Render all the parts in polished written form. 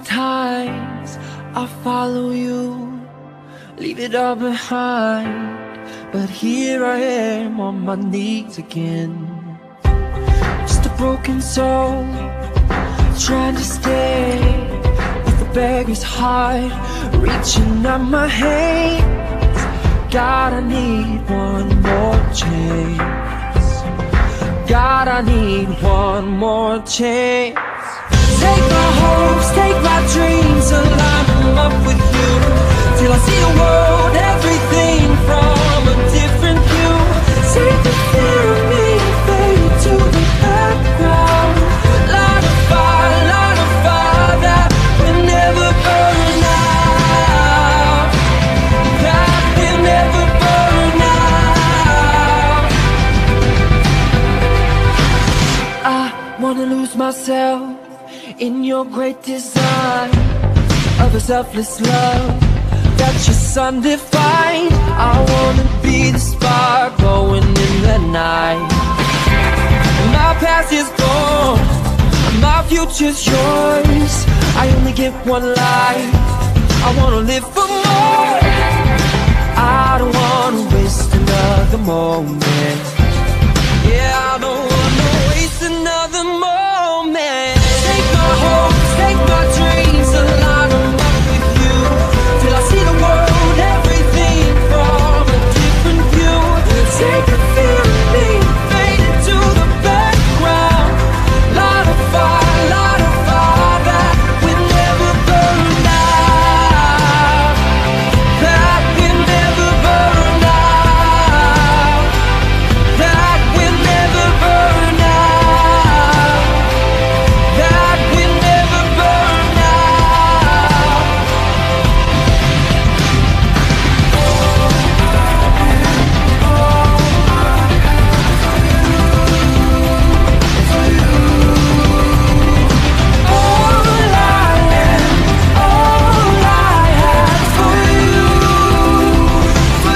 Sometimes I follow you, leave it all behind, but here I am on my knees again. Just a broken soul, trying to stay with a beggar's heart, reaching out my hands. God, I need one more chance. God, I need one more chance. Take my hopes, take my dreams, align them up with you, till I see the world, everything from a different view. Take the fear of me and fade to the background. Light a fire that will never burn out, that will never burn out. I wanna lose myself in your great design of a selfless love that's just undefined. I wanna be the spark glowing in the night. My past is gone, my future's yours. I only get one life, I wanna live for more. I don't wanna waste another moment. Yeah, I don't wanna waste another moment. Take my hopes, take my dreams, align them up with you, till I see the world, everything from a different view. Take the fear of me, fade it to the background. Light a fire that will never burn out, that will never burn out, that will never burn out, that will never burn out. All I have for you, for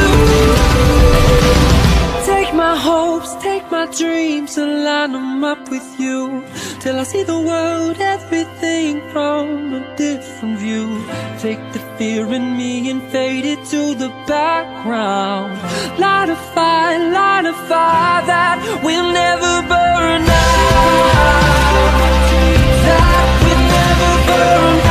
you. Take my hopes, take my dreams, align them up with you, till I see the world, everything from a different view. Take the fear in me and fade it to the background. Light a fire that will never burn out, that will never burn out.